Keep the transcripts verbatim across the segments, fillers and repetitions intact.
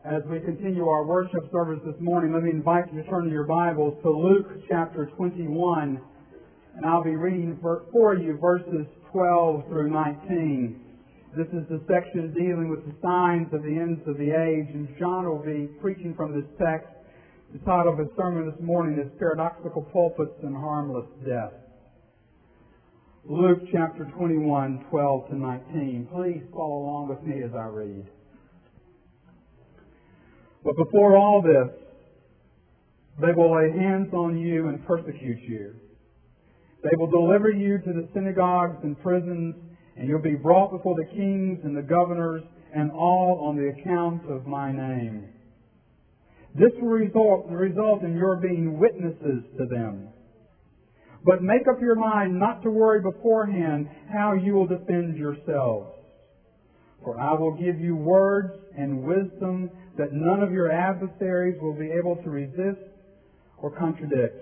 As we continue our worship service this morning, let me invite you to turn to your Bibles to Luke chapter twenty-one, and I'll be reading for you verses twelve through nineteen. This is the section dealing with the signs of the ends of the age, and John will be preaching from this text. The title of his sermon this morning is Paradoxical Pulpits and Harmless Death. Luke chapter twenty-one, twelve to nineteen. Please follow along with me as I read. But before all this, they will lay hands on you and persecute you. They will deliver you to the synagogues and prisons, and you'll be brought before the kings and the governors, and all on the account of my name. This will result, result in your being witnesses to them. But make up your mind not to worry beforehand how you will defend yourselves. For I will give you words and wisdom that none of your adversaries will be able to resist or contradict.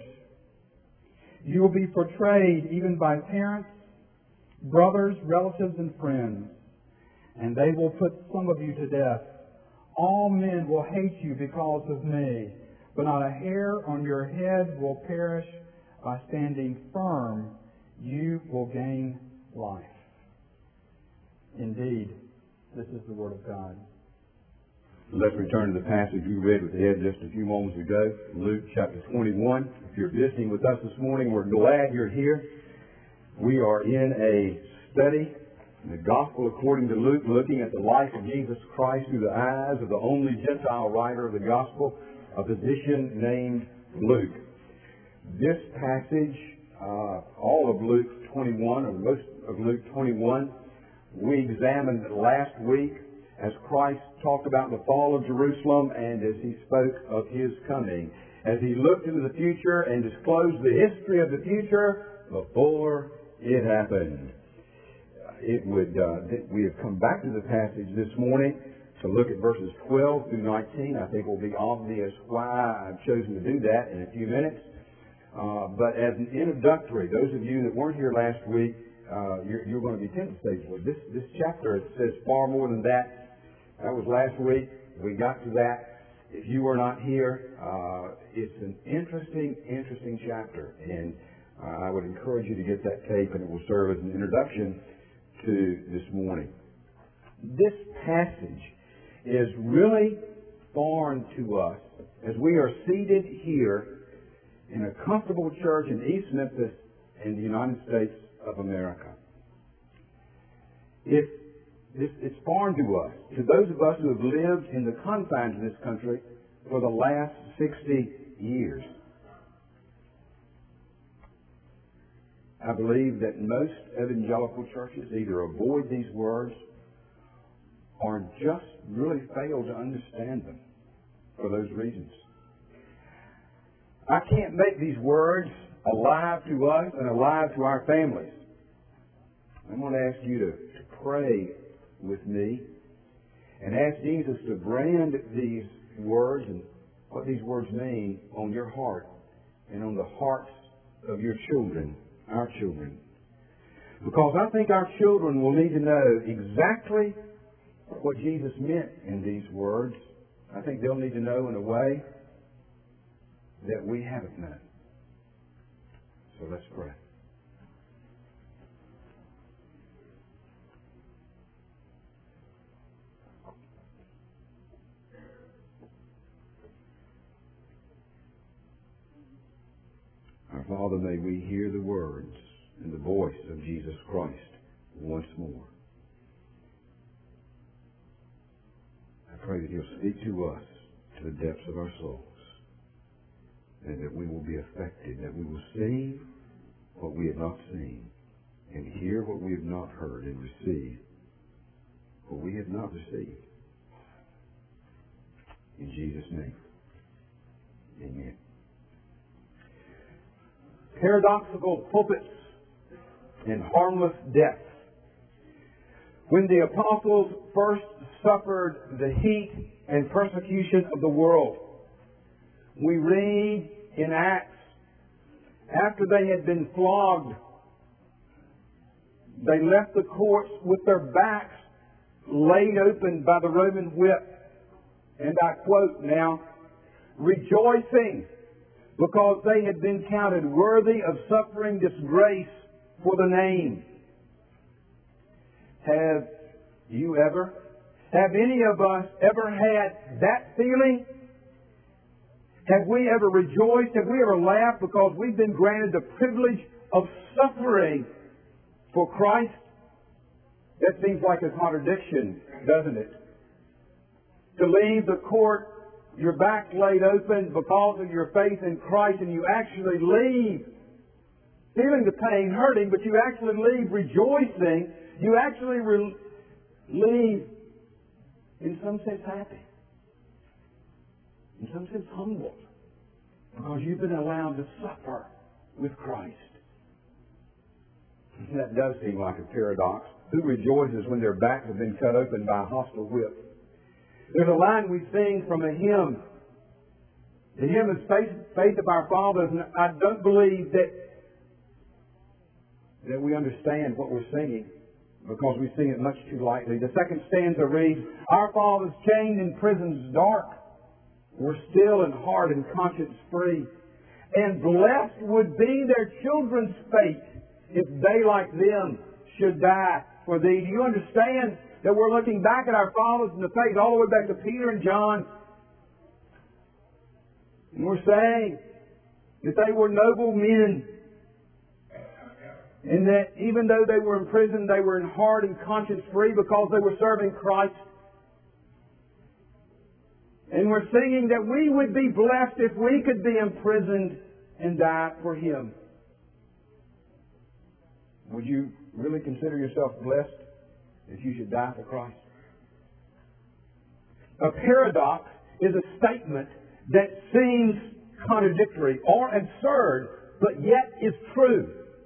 You will be portrayed even by parents, brothers, relatives, and friends, and they will put some of you to death. All men will hate you because of me, but not a hair on your head will perish. By standing firm, you will gain life. Indeed, this is the Word of God. Let's return to the passage we read with Ed just a few moments ago, Luke chapter twenty-one. If you're visiting with us this morning, we're glad you're here. We are in a study in the Gospel according to Luke, looking at the life of Jesus Christ through the eyes of the only Gentile writer of the Gospel, a physician named Luke. This passage, uh, all of Luke twenty-one, or most of Luke twenty-one, we examined last week as Christ talked about the fall of Jerusalem and as He spoke of His coming, as He looked into the future and disclosed the history of the future before it happened. It would. Uh, we have come back to the passage this morning to look at verses twelve through nineteen. I think it will be obvious why I've chosen to do that in a few minutes. Uh, but as an introductory, those of you that weren't here last week, uh, you're, you're going to be tempted to say, well, this, this chapter, it says far more than that. That was last week. We got to that. If you were not here, uh, it's an interesting, interesting chapter. And uh, I would encourage you to get that tape, and it will serve as an introduction to this morning. This passage is really foreign to us as we are seated here in a comfortable church in East Memphis in the United States of America. If This, it's foreign to us, to those of us who have lived in the confines of this country for the last sixty years. I believe that most evangelical churches either avoid these words or just really fail to understand them for those reasons. I can't make these words alive to us and alive to our families. I'm going to ask you to, to pray with me and ask Jesus to brand these words and what these words mean on your heart and on the hearts of your children, our children. Because I think our children will need to know exactly what Jesus meant in these words. I think they'll need to know in a way that we haven't known. So let's pray. Our Father, may we hear the words and the voice of Jesus Christ once more. I pray that He'll speak to us to the depths of our souls, and that we will be affected, that we will see what we have not seen, and hear what we have not heard, and receive what we have not received. In Jesus' name, amen. Paradoxical pulpits and harmless death. When the apostles first suffered the heat and persecution of the world, we read in Acts, after they had been flogged, they left the courts with their backs laid open by the Roman whip, and I quote now, rejoicing because they had been counted worthy of suffering disgrace for the name. Have you ever, have any of us ever had that feeling? Have we ever rejoiced? Have we ever laughed because we've been granted the privilege of suffering for Christ? That seems like a contradiction, doesn't it? To leave the court, your back laid open because of your faith in Christ, and you actually leave feeling the pain, hurting, but you actually leave rejoicing. You actually re- leave, in some sense, happy. In some sense, humble. Because you've been allowed to suffer with Christ. That does seem like a paradox. Who rejoices when their backs have been cut open by a hostile whip? There's a line we sing from a hymn. The hymn is Faith, Faith of Our Fathers, and I don't believe that, that we understand what we're singing because we sing it much too lightly. The second stanza reads, Our fathers chained in prisons dark were still in heart and conscience free, and blessed would be their children's fate if they like them should die for thee. Do you understand that we're looking back at our fathers in the faith all the way back to Peter and John, and we're saying that they were noble men, and that even though they were in prison, they were in heart and conscience free because they were serving Christ. And we're singing that we would be blessed if we could be imprisoned and die for Him. Would you really consider yourself blessed if you should die for Christ? A paradox is a statement that seems contradictory or absurd, but yet is true.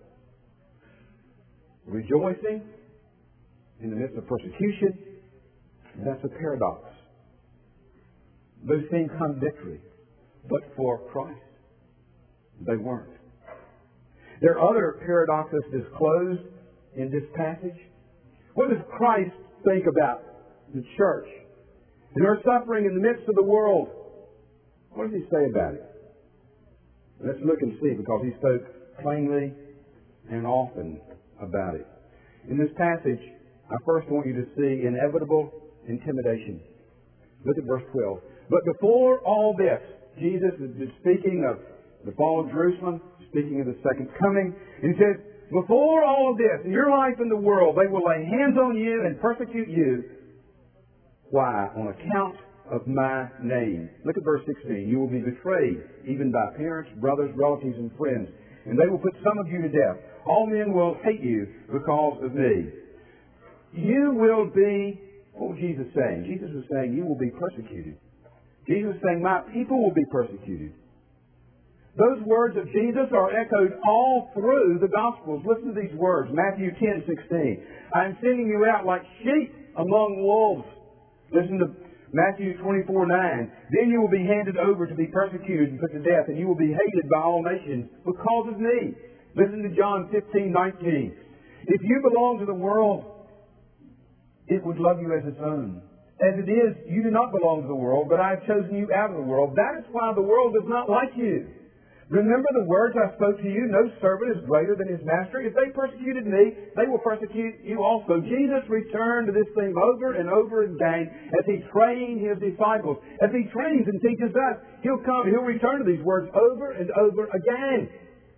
Rejoicing in the midst of persecution, that's a paradox. Those seem contradictory, but for Christ, they weren't. There are other paradoxes disclosed in this passage. What does Christ think about the church and her suffering in the midst of the world? What does He say about it? Let's look and see, because He spoke plainly and often about it. In this passage, I first want you to see inevitable intimidation. Look at verse twelve. But before all this, Jesus is speaking of the fall of Jerusalem, speaking of the second coming. And He says, before all of this, in your life in the world, they will lay hands on you and persecute you. Why? On account of my name. Look at verse sixteen. You will be betrayed, even by parents, brothers, relatives, and friends. And they will put some of you to death. All men will hate you because of me. You will be, what was Jesus saying? Jesus was saying, you will be persecuted. Jesus was saying, my people will be persecuted. Those words of Jesus are echoed all through the Gospels. Listen to these words. Matthew ten sixteen. I am sending you out like sheep among wolves. Listen to Matthew twenty-four nine. Then you will be handed over to be persecuted and put to death, and you will be hated by all nations because of me. Listen to John fifteen nineteen. If you belong to the world, it would love you as its own. As it is, you do not belong to the world, but I have chosen you out of the world. That is why the world does not like you. Remember the words I spoke to you, no servant is greater than his master. If they persecuted me, they will persecute you also. Jesus returned to this theme over and over again as He trained His disciples. As He trains and teaches us, He'll come, He'll return to these words over and over again.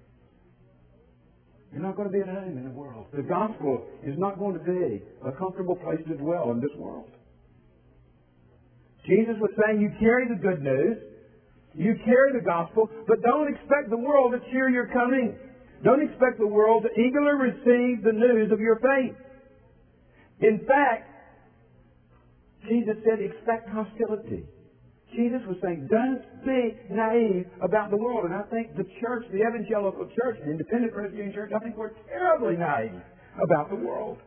You're not going to be at home in the world. The gospel is not going to be a comfortable place to dwell in this world. Jesus was saying, you carry the good news, you carry the gospel, but don't expect the world to cheer your coming. Don't expect the world to eagerly receive the news of your faith. In fact, Jesus said, expect hostility. Jesus was saying, don't be naive about the world. And I think the church, the evangelical church, the independent Presbyterian church, I think we're terribly naive about the world.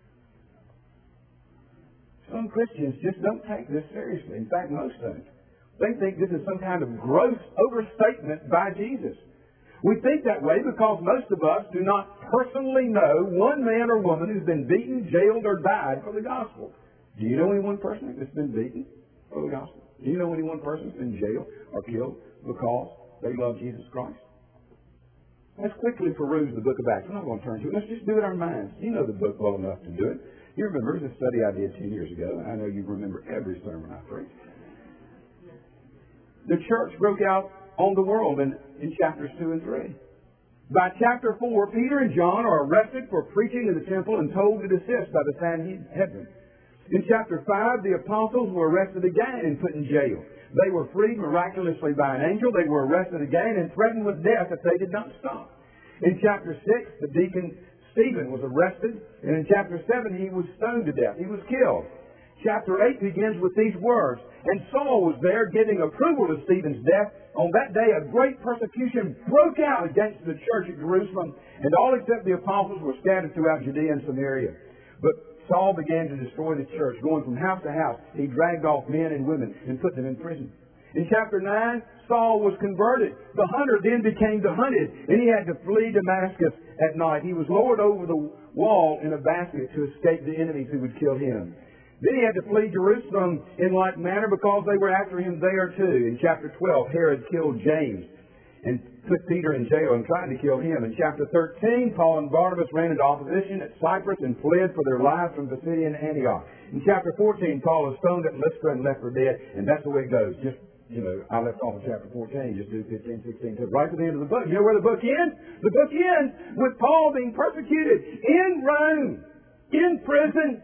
Some Christians just don't take this seriously. In fact, most don't. They think this is some kind of gross overstatement by Jesus. We think that way because most of us do not personally know one man or woman who's been beaten, jailed, or died for the gospel. Do you know any one person that's been beaten for the gospel? Do you know any one person who's in jail or killed because they love Jesus Christ? Let's quickly peruse the book of Acts. We're not going to turn to it. Let's just do it in our minds. You know the book well enough to do it. You remember the study I did ten years ago, and I know you remember every sermon I preached. The church broke out on the world in, in chapters two and three. By chapter four, Peter and John are arrested for preaching in the temple and told to desist by the Sanhedrin. In chapter five, the apostles were arrested again and put in jail. They were freed miraculously by an angel. They were arrested again and threatened with death if they did not stop. In chapter six, the deacon Stephen was arrested, and in chapter seven, he was stoned to death. He was killed. Chapter eight begins with these words, "And Saul was there giving approval to Stephen's death. On that day, a great persecution broke out against the church at Jerusalem, and all except the apostles were scattered throughout Judea and Samaria. But Saul began to destroy the church. Going from house to house, he dragged off men and women and put them in prison." In chapter nine, Saul was converted. The hunter then became the hunted, and he had to flee Damascus at night. He was lowered over the wall in a basket to escape the enemies who would kill him. Then he had to flee Jerusalem in like manner because they were after him there too. In chapter twelve, Herod killed James and put Peter in jail and tried to kill him. In chapter thirteen, Paul and Barnabas ran into opposition at Cyprus and fled for their lives from Pisidian Antioch. In chapter fourteen, Paul was stoned at Lystra and left for dead, and that's the way it goes. Just, you know, I left off in chapter fourteen, just do fifteen, sixteen, right to the end of the book. You know where the book ends? The book ends with Paul being persecuted in Rome, in prison,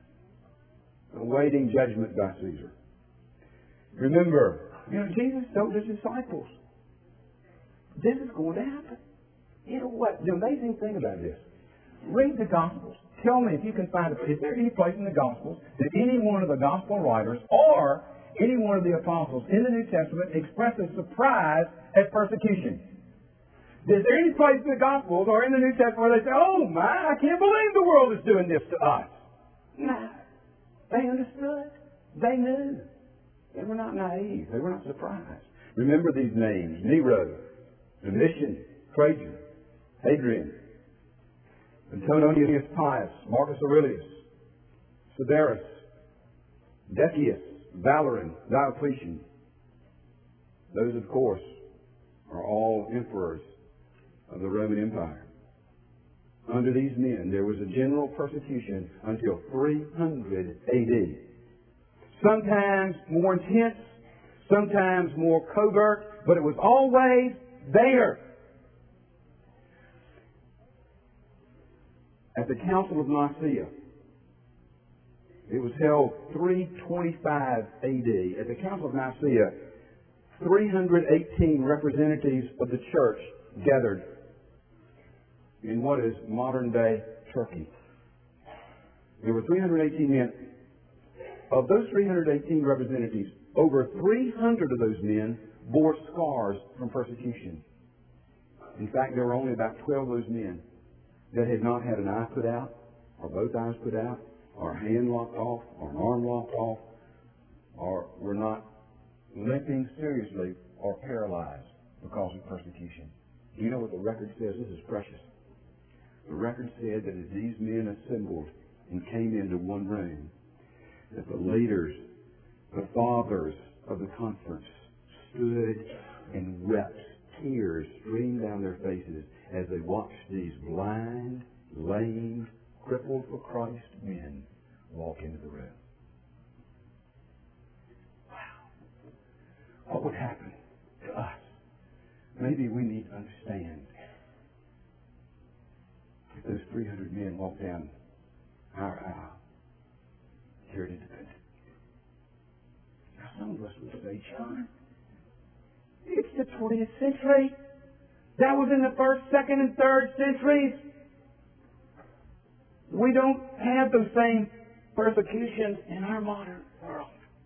awaiting judgment by Caesar. Remember, you know, Jesus told his disciples, this is going to happen. You know what? The amazing thing about this, read the Gospels. Tell me if you can find, is there any place in the Gospels that any one of the Gospel writers or any one of the apostles in the New Testament expresses surprise at persecution? Is there any place in the Gospels or in the New Testament where they say, oh my, I can't believe the world is doing this to us? No. They understood. They knew. They were not naive. They were not surprised. Remember these names: Nero, Domitian, Trajan, Hadrian, Antonius Pius, Marcus Aurelius, Severus, Decius, Valerian, Diocletian. Those, of course, are all emperors of the Roman Empire. Under these men, there was a general persecution until three hundred A D. Sometimes more intense, sometimes more covert, but it was always there. At the Council of Nicaea, it was held three twenty-five A D. At the Council of Nicaea, three hundred eighteen representatives of the church gathered in what is modern-day Turkey. There were three hundred eighteen men. Of those three hundred eighteen representatives, over three hundred of those men bore scars from persecution. In fact, there were only about twelve of those men that had not had an eye put out, or both eyes put out, or a hand lopped off, or an arm lopped off, or were not limping seriously or paralyzed because of persecution. Do you know what the record says? This is precious. The record said that as these men assembled and came into one room, that the leaders, the fathers of the conference, stood and wept. Tears streamed down their faces as they watched these blind, lame, crippled for Christ men walk into the room. Wow. What would happen to us? Maybe we need to understand. If those three hundred men walked down our aisle here at Independence, now some of us would say, John, it's the twentieth century. That was in the first, second, and third centuries. We don't have those same persecutions in our modern world.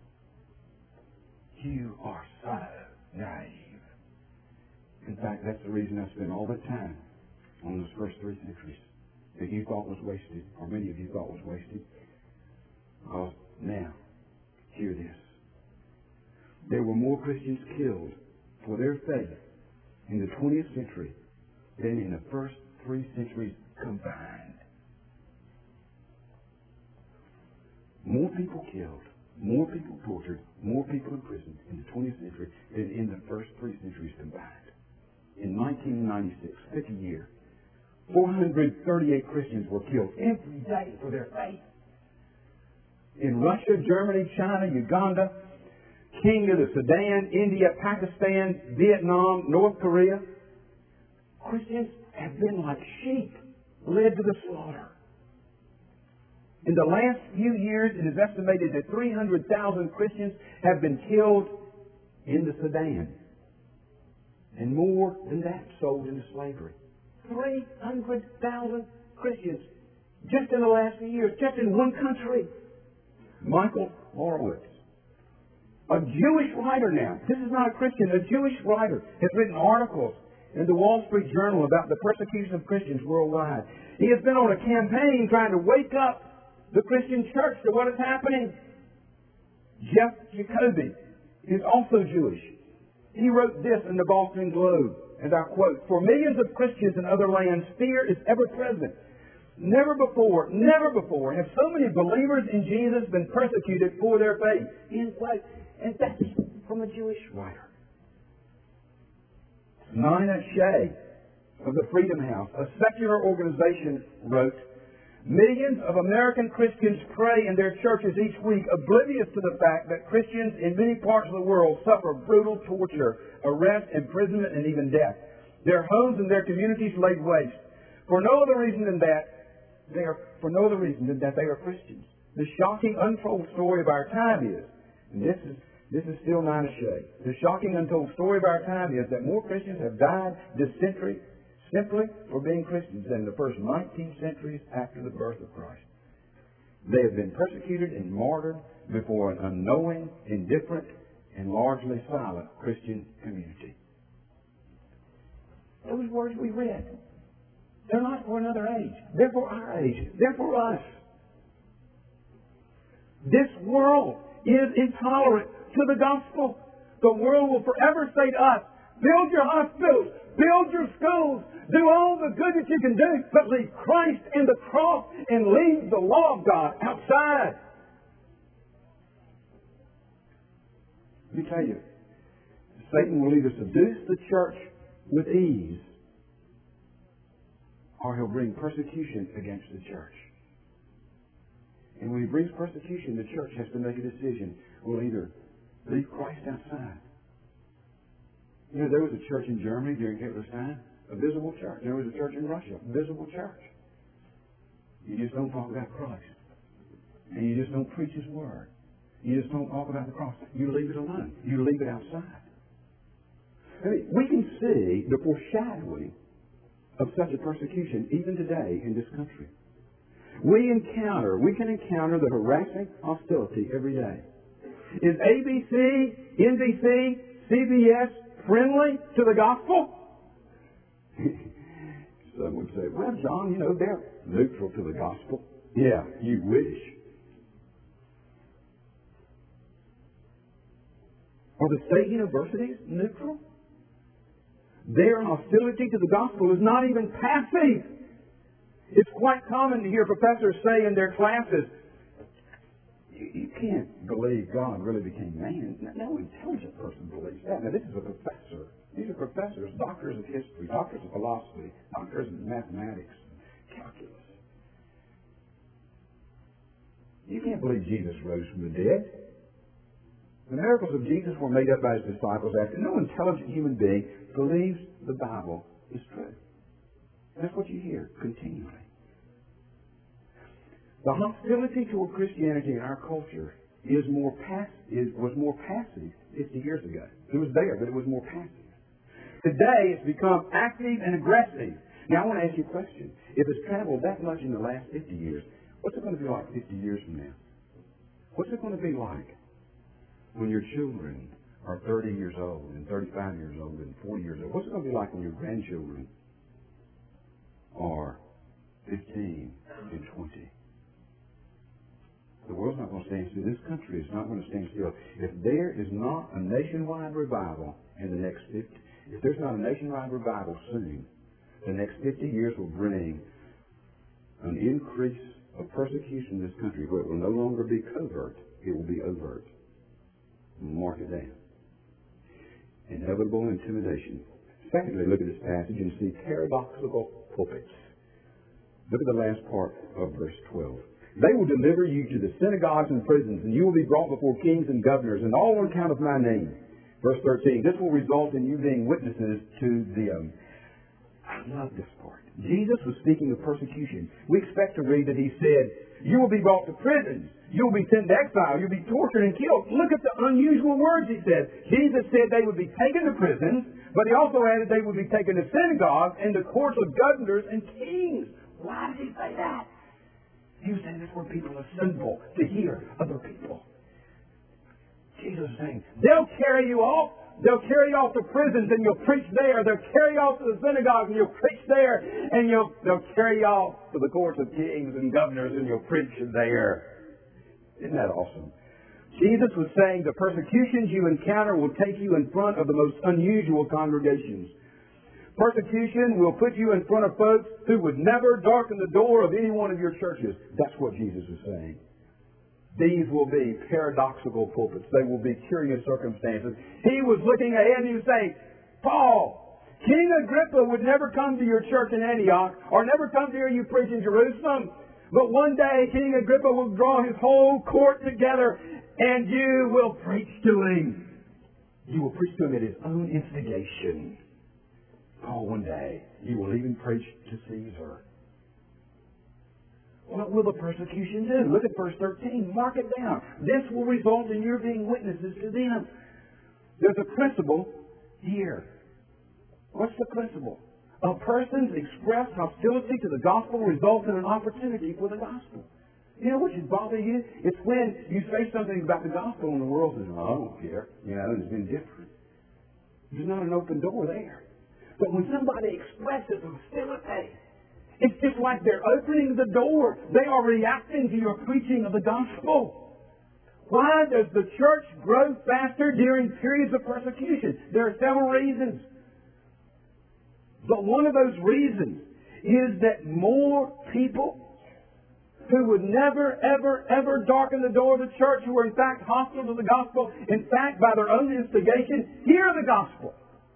You are so naive. In fact, that's the reason I spent all the time on those first three centuries that you thought was wasted, or many of you thought was wasted. Because now, hear this. There were more Christians killed for their faith in the twentieth century than in the first three centuries combined. More people killed more people tortured, more people imprisoned in the twentieth century than in the first three centuries combined. In nineteen ninety-six, pick a year, four hundred thirty-eight Christians were killed every day for their faith. In Russia, Germany, China, Uganda, Kenya, the Sudan, India, Pakistan, Vietnam, North Korea, Christians have been like sheep led to the slaughter. In the last few years, it is estimated that three hundred thousand Christians have been killed in the Sudan. And more than that sold into slavery. three hundred thousand Christians just in the last few years, just in one country. Michael Horowitz, a Jewish writer now, this is not a Christian, a Jewish writer, has written articles in the Wall Street Journal about the persecution of Christians worldwide. He has been on a campaign trying to wake up the Christian church to what is happening. Jeff Jacoby is also Jewish. He wrote this in the Boston Globe, and I quote, "For millions of Christians in other lands, fear is ever present. Never before, never before have so many believers in Jesus been persecuted for their faith." End quote. And that's from a Jewish writer. Nina Shea of the Freedom House, a secular organization, wrote, "Millions of American Christians pray in their churches each week, oblivious to the fact that Christians in many parts of the world suffer brutal torture, arrest, imprisonment, and even death. Their homes and their communities laid waste. For no other reason than that, they are for no other reason than that they are Christians. The shocking untold story of our time is, and this is this is still Nina Shea, the shocking untold story of our time is that more Christians have died this century simply for being Christians than in the first nineteen centuries after the birth of Christ. They have been persecuted and martyred before an unknowing, indifferent, and largely silent Christian community." Those words we read, they're not for another age. They're for our age. They're for us. This world is intolerant to the gospel. The world will forever say to us, build your hospitals, build your schools, do all the good that you can do, but leave Christ and the cross and leave the law of God outside. Let me tell you, Satan will either seduce the church with ease, or he'll bring persecution against the church. And when he brings persecution, the church has to make a decision. We'll either leave Christ outside. You know, there was a church in Germany during Hitler's time, a visible church. There was a church in Russia, a visible church. You just don't talk about Christ. And you just don't preach His Word. You just don't talk about the cross. You leave it alone. You leave it outside. I mean, we can see the foreshadowing of such a persecution even today in this country. We encounter, we can encounter the harassing hostility every day. Is A B C, N B C, C B S friendly to the gospel? Some would say, well, John, you know, they're neutral to the gospel. Yeah, you wish. Are the state universities neutral? Their hostility to the gospel is not even passive. It's quite common to hear professors say in their classes, you, you can't believe God really became man. No intelligent person believes that. Now, this is a professor. These are professors, doctors of history, doctors of philosophy, doctors of mathematics, calculus. You can't believe Jesus rose from the dead. The miracles of Jesus were made up by His disciples after no intelligent human being believes the Bible is true. That's what you hear continually. The hostility toward Christianity in our culture is more pass- is, was more passive fifty years ago. It was there, but it was more passive. Today, it's become active and aggressive. Now, I want to ask you a question. If it's traveled that much in the last fifty years, what's it going to be like fifty years from now? What's it going to be like when your children are thirty years old and thirty-five years old and forty years old? What's it going to be like when your grandchildren are fifteen and twenty? The world's not going to stand still. This country is not going to stand still. If there is not a nationwide revival in the next fifty, if there's not a nationwide revival soon, the next fifty years will bring an increase of persecution in this country where it will no longer be covert. It will be overt. Mark it down. Inevitable intimidation. Secondly, look at this passage and see paradoxical pulpits. Look at the last part of verse twelve. They will deliver you to the synagogues and prisons, and you will be brought before kings and governors, and all on account of my name. Verse thirteen. This will result in you being witnesses to them. I love this part. Jesus was speaking of persecution. We expect to read that he said, you will be brought to prisons. You will be sent to exile. You'll be tortured and killed. Look at the unusual words he said. Jesus said they would be taken to prisons, but he also added they would be taken to synagogues and the courts of governors and kings. Why did he say that? He was saying that's where people assemble to hear other people. Jesus is saying, they'll carry you off. They'll carry you off to prisons and you'll preach there. They'll carry you off to the synagogue and you'll preach there. And you'll, they'll carry you off to the courts of kings and governors and you'll preach there. Isn't that awesome? Jesus was saying the persecutions you encounter will take you in front of the most unusual congregations. Persecution will put you in front of folks who would never darken the door of any one of your churches. That's what Jesus was saying. These will be paradoxical pulpits. They will be curious circumstances. He was looking ahead and he was saying, Paul, King Agrippa would never come to your church in Antioch or never come to hear you preach in Jerusalem. But one day King Agrippa will draw his whole court together and you will preach to him. You will preach to him at his own instigation. Paul, one day you will even preach to Caesar. What will the persecution do? Look at verse thirteen. Mark it down. This will result in your being witnesses to them. There's a principle here. What's the principle? A person's expressed hostility to the gospel results in an opportunity for the gospel. You know what should bother you? It's when you say something about the gospel and the world says, oh, I don't care. You know, it's been different. There's not an open door there. But when somebody expresses hostility, it's just like they're opening the door. They are reacting to your preaching of the gospel. Why does the church grow faster during periods of persecution? There are several reasons. But one of those reasons is that more people who would never, ever, ever darken the door of the church, who are in fact hostile to the gospel, in fact, by their own instigation, hear the gospel.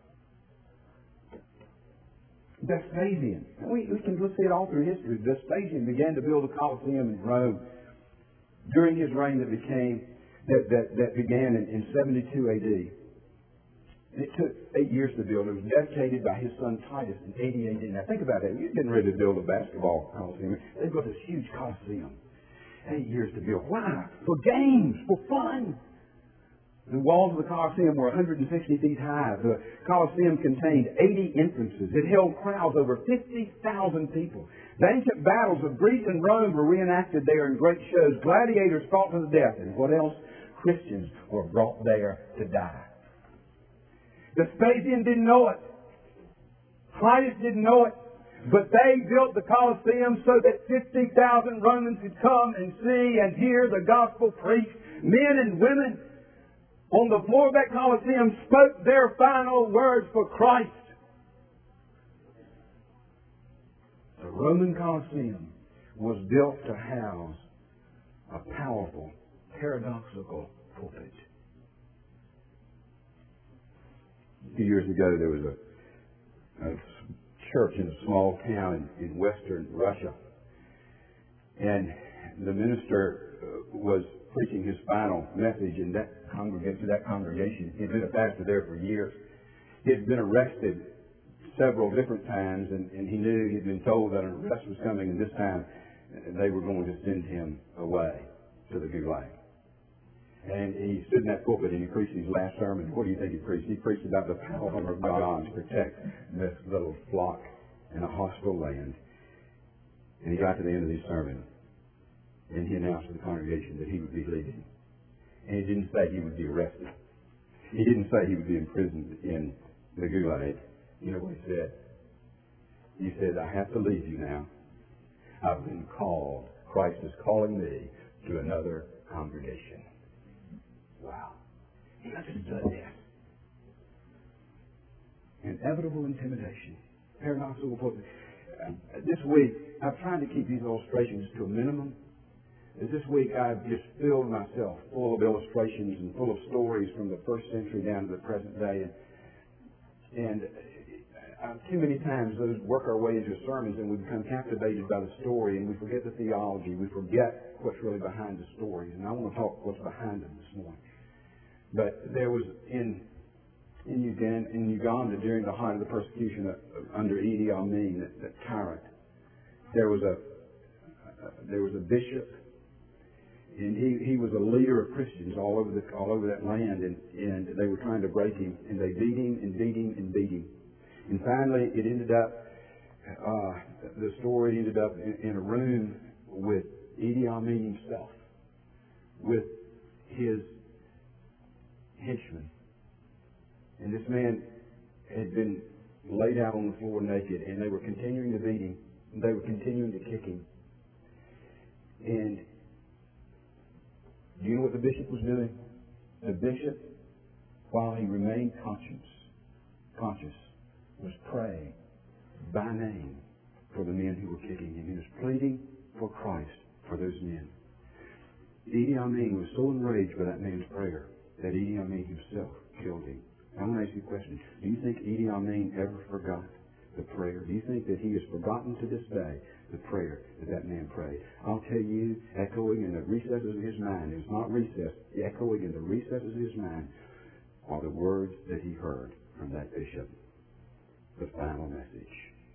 Vespasian. We, we can see it all through history. Vespasian began to build a Colosseum in Rome during his reign that became that, that, that began in, in seventy-two A D. And it took eight years to build. It was dedicated by his son Titus in eighty A D. Now think about that. You're getting ready to build a basketball Colosseum. They built this huge Colosseum. Eight years to build. Why? For games, for fun. The walls of the Colosseum were one hundred sixty feet high. The Colosseum contained eighty entrances. It held crowds over fifty thousand people. The ancient battles of Greece and Rome were reenacted there in great shows. Gladiators fought to the death. And what else? Christians were brought there to die. Vespasian didn't know it. Titus didn't know it. But they built the Colosseum so that fifty thousand Romans could come and see and hear the gospel preached. Men and women on the floor of that Colosseum spoke their final words for Christ. The Roman Colosseum was built to house a powerful, paradoxical pulpit. A few years ago, there was a, a church in a small town in, in western Russia. And the minister uh, was preaching his final message in that congregation, to that congregation. He had been a pastor there for years. He had been arrested several different times, and, and he knew, he'd been told that an arrest was coming, and this time they were going to send him away to the Gulag. And he stood in that pulpit and he preached his last sermon. What do you think he preached? He preached about the power of God to protect this little flock in a hostile land. And he got to the end of his sermon, and he announced to the congregation that he would be leaving. And he didn't say he would be arrested. He didn't say he would be imprisoned in the Gulag. You know what he said? He said, I have to leave you now. I've been called. Christ is calling me to another congregation. Wow. He understood this. Inevitable intimidation. Paradoxical pulpit. Uh, this week, I've tried to keep these illustrations to a minimum this week I've just filled myself full of illustrations and full of stories from the first century down to the present day. And, and uh, too many times those work our way into sermons and we become captivated by the story and we forget the theology. We forget what's really behind the stories. And I want to talk what's behind them this morning. But there was in in Uganda, in Uganda during the height of the persecution uh, under Idi Amin, that, that tyrant, there was a uh, there was a bishop, and he, he was a leader of Christians all over the all over that land, and, and they were trying to break him, and they beat him and beat him and beat him, and finally it ended up uh, the story ended up in, in a room with Idi Amin himself, with his henchman. And this man had been laid out on the floor naked, and they were continuing to beat him, and they were continuing to kick him. And do you know what the bishop was doing? The bishop, while he remained conscious, conscious, was praying by name for the men who were kicking him. He was pleading for Christ for those men. Idi Amin was so enraged by that man's prayer that Idi Amin himself killed him. I want to ask you a question. Do you think Idi Amin ever forgot the prayer? Do you think that he has forgotten to this day the prayer that that man prayed? I'll tell you, echoing in the recesses of his mind, it was not recess, echoing in the recesses of his mind are the words that he heard from that bishop. The final message.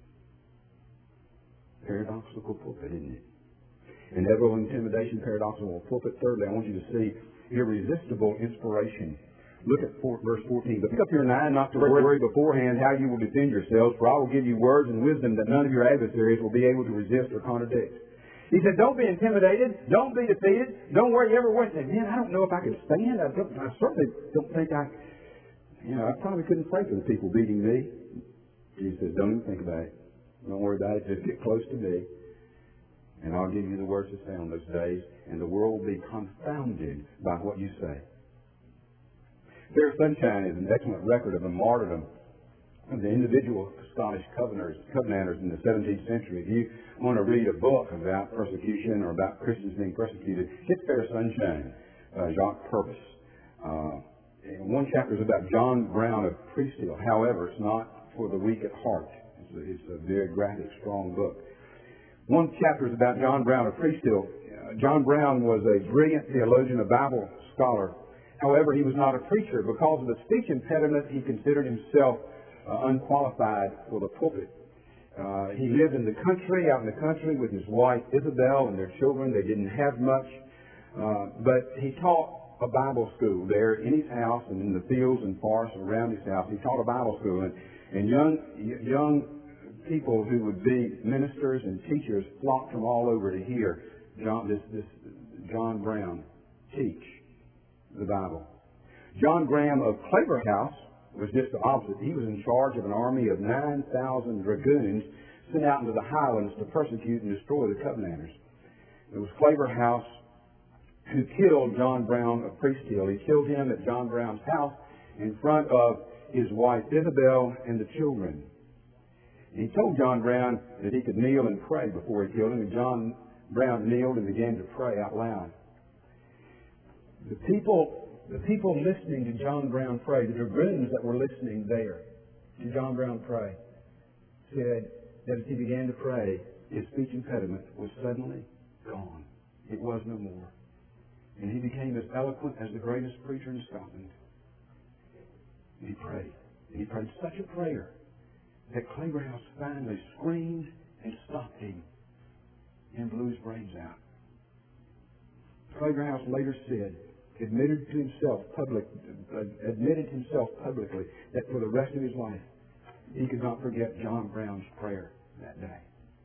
Paradoxical pulpit, isn't it? Inevitable intimidation, paradoxical pulpit. Thirdly, I want you to see irresistible inspiration. Look at four, verse fourteen. But pick up your nine, not to worry beforehand how you will defend yourselves, for I will give you words and wisdom that none of your adversaries will be able to resist or contradict. He said, don't be intimidated. Don't be defeated. Don't worry. You ever went and say, man, I don't know if I can stand. I, don't, I certainly don't think I, you know, I probably couldn't pray for the people beating me. Jesus says, don't even think about it. Don't worry about it. Just get close to me, and I'll give you the words to say on those days, and the world will be confounded by what you say. Fair Sunshine is an excellent record of the martyrdom of the individual Scottish Covenanters, Covenanters in the seventeenth century. If you want to read a book about persecution or about Christians being persecuted, get Fair Sunshine, uh, Jacques Purvis. Uh, one chapter is about John Brown of Priesthill. However, it's not for the weak at heart. It's a, it's a very graphic, strong book. One chapter is about John Brown of Priesthill. Uh, John Brown was a brilliant theologian, a Bible scholar. However, he was not a preacher. Because of a speech impediment, he considered himself uh, unqualified for the pulpit. Uh, he lived in the country, out in the country with his wife Isabel and their children. They didn't have much. Uh, but he taught a Bible school there in his house and in the fields and forests around his house. He taught a Bible school. And, and young, young people who would be ministers and teachers flocked from all over to hear John, this, this John Brown teach the Bible. John Graham of Claverhouse was just the opposite. He was in charge of an army of nine thousand dragoons sent out into the highlands to persecute and destroy the Covenanters. It was Claverhouse who killed John Brown of Priesthill. He killed him at John Brown's house in front of his wife Isabel and the children. He told John Brown that he could kneel and pray before he killed him, and John Brown kneeled and began to pray out loud. The people, the people listening to John Brown pray, the dragoons that were listening there to John Brown pray, said that as he began to pray, his speech impediment was suddenly gone. It was no more. And he became as eloquent as the greatest preacher in Scotland. And he prayed. And he prayed such a prayer that Claverhouse finally screamed and stopped him and blew his brains out. Claverhouse later said, admitted to himself public, uh, admitted himself publicly that for the rest of his life he could not forget John Brown's prayer that day.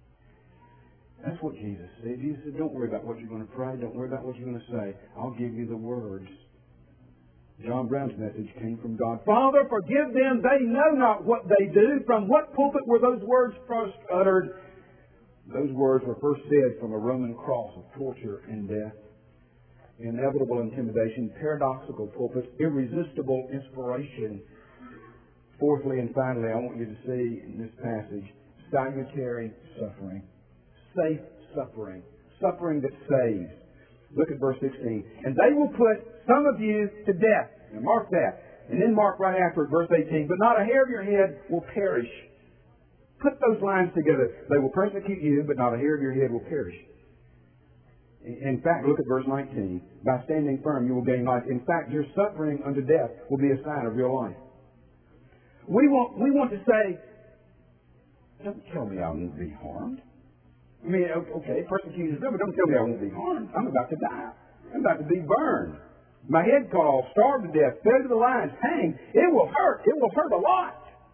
That's what Jesus said. Jesus said, don't worry about what you're going to pray. Don't worry about what you're going to say. I'll give you the words. John Brown's message came from God. Father, forgive them. They know not what they do. From what pulpit were those words first uttered? Those words were first said from a Roman cross of torture and death. Inevitable intimidation, paradoxical pulpits, irresistible inspiration. Fourthly and finally, I want you to see in this passage, salutary suffering. Safe suffering. Suffering that saves. Look at verse sixteen. And they will put some of you to death. And mark that. And then mark right after it, verse eighteen. But not a hair of your head will perish. Put those lines together. They will persecute you, but not a hair of your head will perish. In fact, look at verse nineteen. By standing firm, you will gain life. In fact, your suffering unto death will be a sign of real life. We want, we want to say, don't tell me I won't be harmed. I mean, okay, persecution is good, but don't tell me I won't be harmed. I'm about to die. I'm about to be burned. My head cut off, starved to death, fed to the lions, hanged. It will hurt. It will hurt a lot.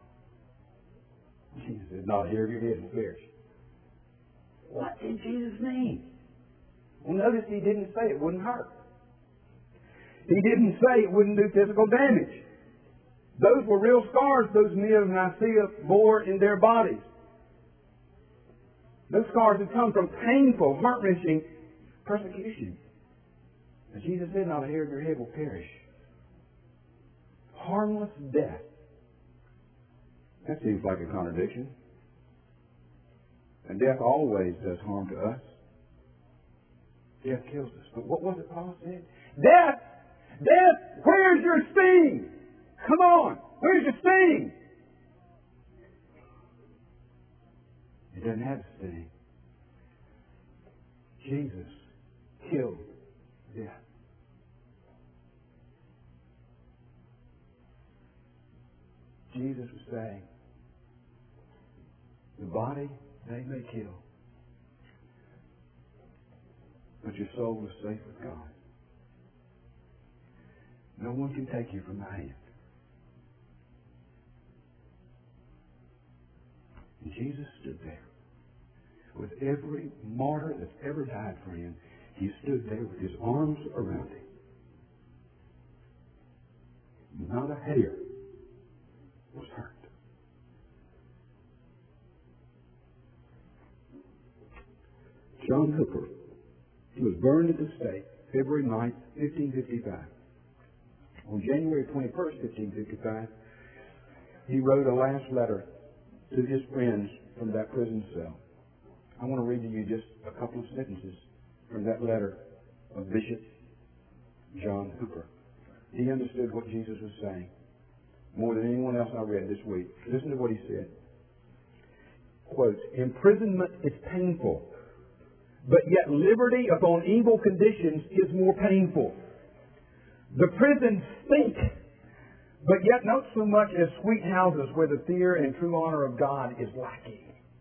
Jesus said, not a hair of your head will perish. What did Jesus mean? Well, notice he didn't say it wouldn't hurt. He didn't say it wouldn't do physical damage. Those were real scars those men of Nicaea bore in their bodies. Those scars had come from painful, heart-wrenching persecution. And Jesus said, not a hair of your head will perish. Harmless death. That seems like a contradiction. And death always does harm to us. Death kills us. But what was it Paul said? Death! Death! Where's your sting? Come on! Where's your sting? It doesn't have a sting. Jesus killed death. Jesus was saying, the body they may kill, but your soul is safe with God. No one can take you from my hand. And Jesus stood there. With every martyr that's ever died for him, he stood there with his arms around him. Not a hair was hurt. John Hooper, he was burned at the stake February ninth, fifteen fifty-five. On January twenty-first, fifteen fifty-five, he wrote a last letter to his friends from that prison cell. I want to read to you just a couple of sentences from that letter of Bishop John Hooper. He understood what Jesus was saying more than anyone else I read this week. Listen to what he said. Quote, imprisonment is painful, but yet liberty upon evil conditions is more painful. The prisons stink, but yet not so much as sweet houses where the fear and true honor of God is lacking.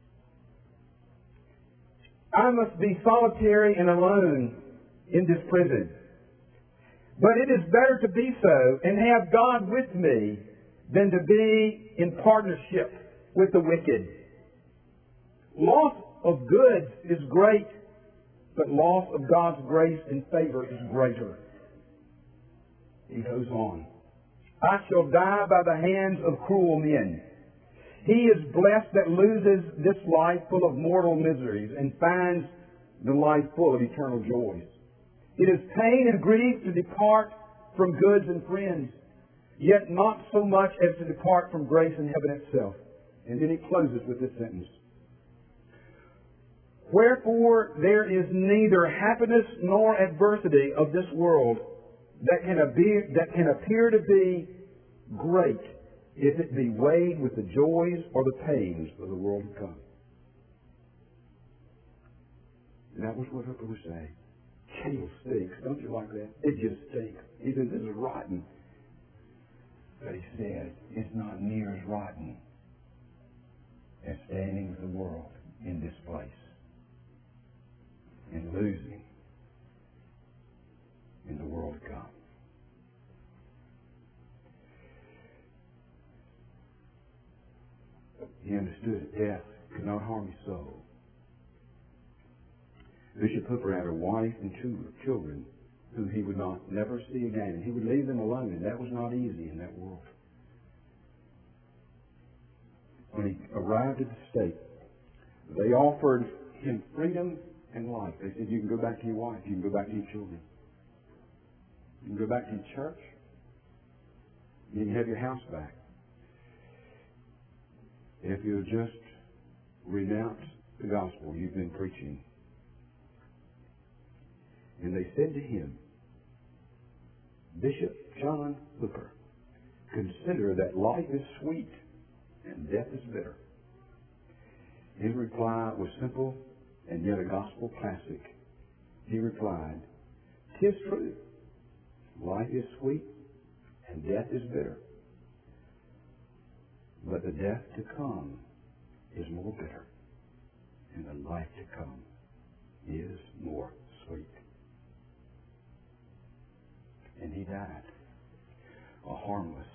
I must be solitary and alone in this prison. But it is better to be so and have God with me than to be in partnership with the wicked. Loss of goods is great, but loss of God's grace and favor is greater. He goes on. I shall die by the hands of cruel men. He is blessed that loses this life full of mortal miseries and finds the life full of eternal joys. It is pain and grief to depart from goods and friends, yet not so much as to depart from grace and heaven itself. And then he closes with this sentence. Wherefore there is neither happiness nor adversity of this world that can appear, that can appear to be great if it be weighed with the joys or the pains of the world to come. And that was what Hooper was saying. Jail stinks. Don't you like that? It just stinks. He says, this is rotten. But he says, it's not near as rotten as standing with the world in this place and losing in the world to come. He understood that death could not harm his soul. Bishop Hooper had a wife and two children whom he would not never see again. And he would leave them alone, and that was not easy in that world. When he arrived at the stake, they offered him freedom and life. They said, you can go back to your wife, you can go back to your children. You can go back to your church. You can have your house back. If you'll just renounce the gospel you've been preaching. And they said to him, Bishop John Hooker, consider that life is sweet and death is bitter. His reply was simple and yet a gospel classic. He replied, "'Tis true. Life is sweet and death is bitter. But the death to come is more bitter, and the life to come is more sweet." And he died a harmless